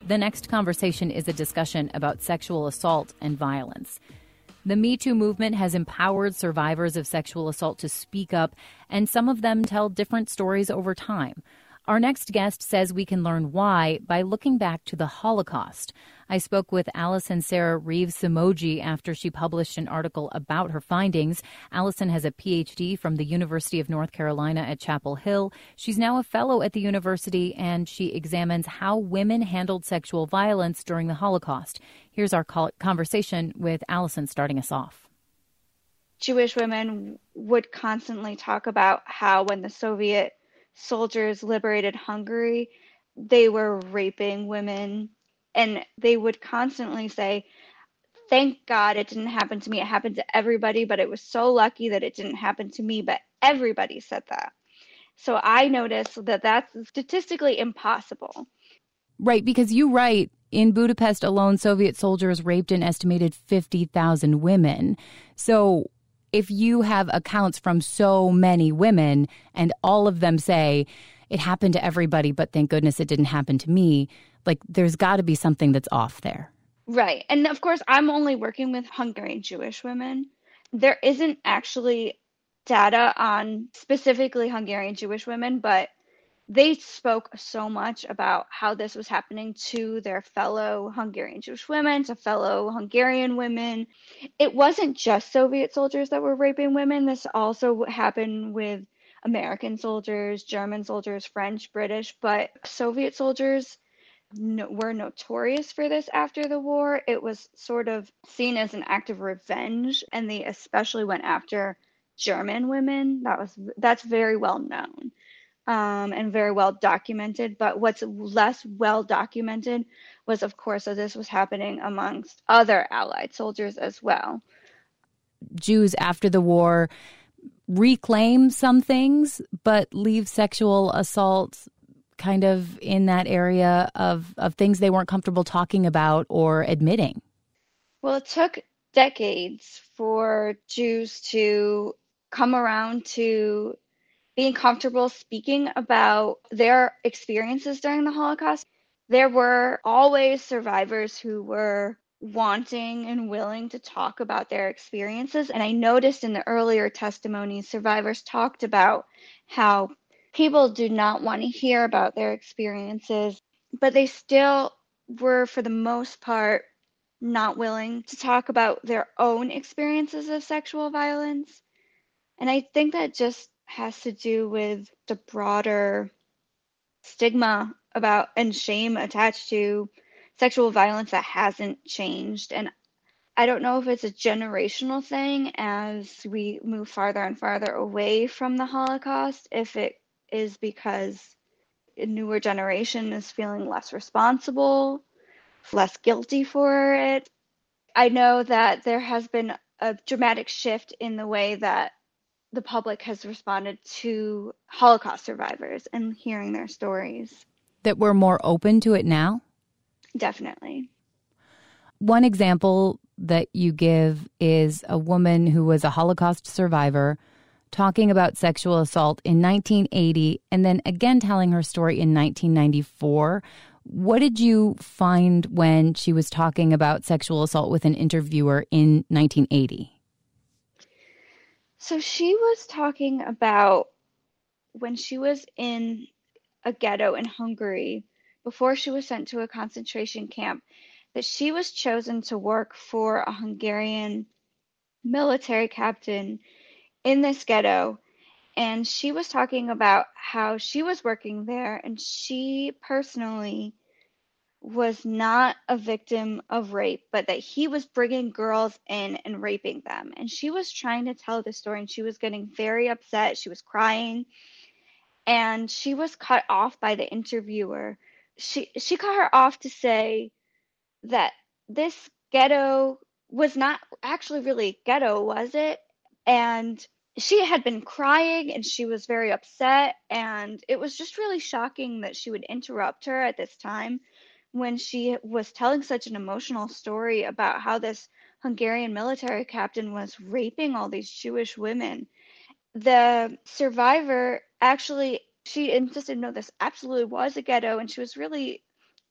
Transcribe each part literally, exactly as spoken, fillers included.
The next conversation is a discussion about sexual assault and violence. The Me Too movement has empowered survivors of sexual assault to speak up, and some of them tell different stories over time. Our next guest says we can learn why by looking back to the Holocaust. I spoke with Allison Sarah Reeves-Samoji after she published an article about her findings. Allison has a P H D from the University of North Carolina at Chapel Hill. She's now a fellow at the university, and she examines how women handled sexual violence during the Holocaust. Here's our conversation with Allison starting us off. Jewish women would constantly talk about how when the Soviet soldiers liberated Hungary, they were raping women, and they would constantly say, thank God it didn't happen to me. It happened to everybody, but it was so lucky that it didn't happen to me. But everybody said that. So I noticed that that's statistically impossible. Right, because you write, in Budapest alone, Soviet soldiers raped an estimated fifty thousand women. So if you have accounts from so many women and all of them say, it happened to everybody, but thank goodness it didn't happen to me, like there's got to be something that's off there. Right. And of course, I'm only working with Hungarian Jewish women. There isn't actually data on specifically Hungarian Jewish women, but they spoke so much about how this was happening to their fellow Hungarian Jewish women, to fellow Hungarian women. It wasn't just Soviet soldiers that were raping women. This also happened with American soldiers, German soldiers, French, British, but Soviet soldiers no, were notorious for this after the war. It was sort of seen as an act of revenge, and they especially went after German women. That was that's very well known. Um, and very well documented. But what's less well documented was, of course, that this was happening amongst other Allied soldiers as well. Jews after the war reclaim some things, but leave sexual assault kind of in that area of, of things they weren't comfortable talking about or admitting. Well, it took decades for Jews to come around to being comfortable speaking about their experiences during the Holocaust. There were always survivors who were wanting and willing to talk about their experiences. And I noticed in the earlier testimonies, survivors talked about how people do not want to hear about their experiences, but they still were, for the most part, not willing to talk about their own experiences of sexual violence. And I think that just has to do with the broader stigma about and shame attached to sexual violence that hasn't changed. And I don't know if it's a generational thing as we move farther and farther away from the Holocaust, if it is because a newer generation is feeling less responsible, less guilty for it. I know that there has been a dramatic shift in the way that the public has responded to Holocaust survivors and hearing their stories. That we're more open to it now? Definitely. One example that you give is a woman who was a Holocaust survivor talking about sexual assault in nineteen eighty and then again telling her story in nineteen ninety-four. What did you find when she was talking about sexual assault with an interviewer in nineteen eighty? So she was talking about when she was in a ghetto in Hungary before she was sent to a concentration camp, that she was chosen to work for a Hungarian military captain in this ghetto. And she was talking about how she was working there and she personally was not a victim of rape, but that he was bringing girls in and raping them. And she was trying to tell the story and she was getting very upset. She was crying and she was cut off by the interviewer. She, she cut her off to say that this ghetto was not actually really ghetto, was it? And she had been crying and she was very upset. And it was just really shocking that she would interrupt her at this time when she was telling such an emotional story about how this Hungarian military captain was raping all these Jewish women. The survivor actually, she insisted, no, this absolutely was a ghetto, and she was really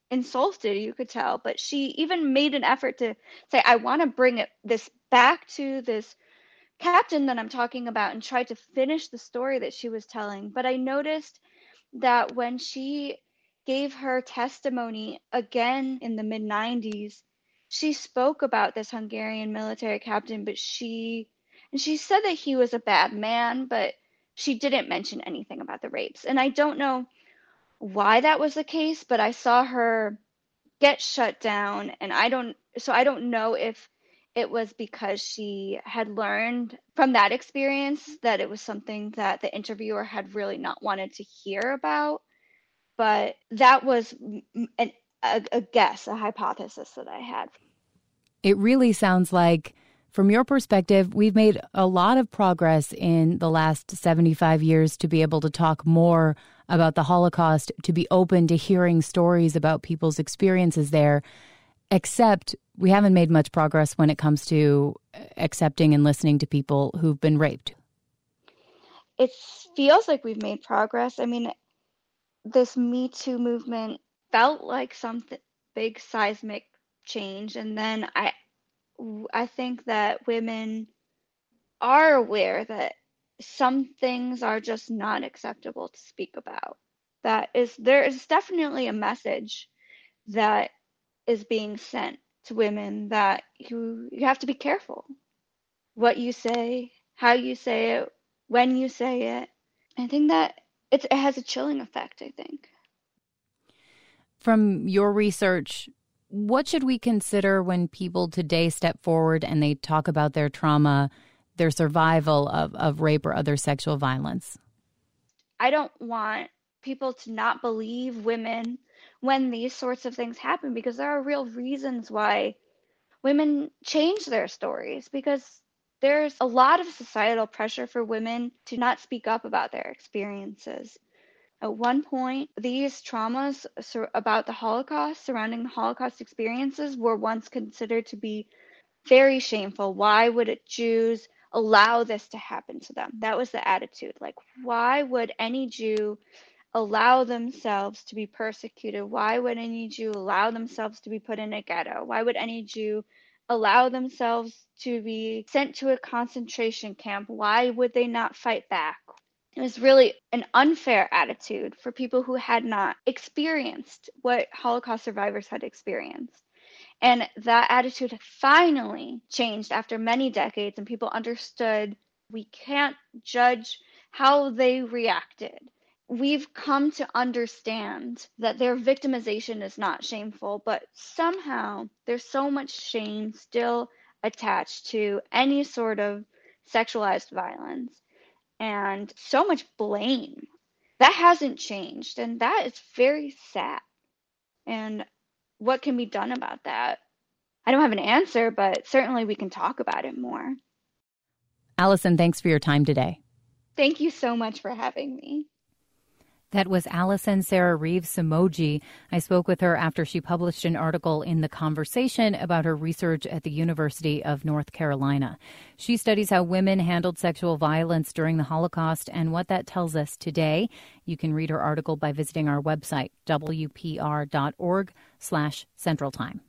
insulted, you could tell, but she even made an effort to say, I want to bring it this back to this captain that I'm talking about, and tried to finish the story that she was telling. But I noticed that when she gave her testimony again in the mid nineties, she spoke about this Hungarian military captain, but she and she said that he was a bad man, but she didn't mention anything about the rapes. And I don't know why that was the case, but I saw her get shut down, and I don't so I don't know if it was because she had learned from that experience that it was something that the interviewer had really not wanted to hear about. But that was an, a, a guess, a hypothesis that I had. It really sounds like, from your perspective, we've made a lot of progress in the last seventy-five years to be able to talk more about the Holocaust, to be open to hearing stories about people's experiences there, except we haven't made much progress when it comes to accepting and listening to people who've been raped. It feels like we've made progress. I mean, this Me Too movement felt like some big seismic change, and then I I think that women are aware that some things are just not acceptable to speak about. That is, there is definitely a message that is being sent to women that you you have to be careful what you say, how you say it, when you say it. I think that it's, it has a chilling effect, I think. From your research, what should we consider when people today step forward and they talk about their trauma, their survival of, of rape or other sexual violence? I don't want people to not believe women when these sorts of things happen, because there are real reasons why women change their stories, because there's a lot of societal pressure for women to not speak up about their experiences. At one point, these traumas sur- about the Holocaust, surrounding the Holocaust experiences, were once considered to be very shameful. Why would it Jews allow this to happen to them? That was the attitude. Like, why would any Jew allow themselves to be persecuted? Why would any Jew allow themselves to be put in a ghetto? Why would any Jew allow themselves to be sent to a concentration camp? Why would they not fight back? It was really an unfair attitude for people who had not experienced what Holocaust survivors had experienced. And that attitude finally changed after many decades, and people understood we can't judge how they reacted. We've come to understand that their victimization is not shameful, but somehow there's so much shame still attached to any sort of sexualized violence, and so much blame. That hasn't changed, and that is very sad. And what can be done about that? I don't have an answer, but certainly we can talk about it more. Allison, thanks for your time today. Thank you so much for having me. That was Allison Sarah Reeves-Somogyi. I spoke with her after she published an article in The Conversation about her research at the University of North Carolina. She studies how women handled sexual violence during the Holocaust and what that tells us today. You can read her article by visiting our website, W P R dot org slash Central Time.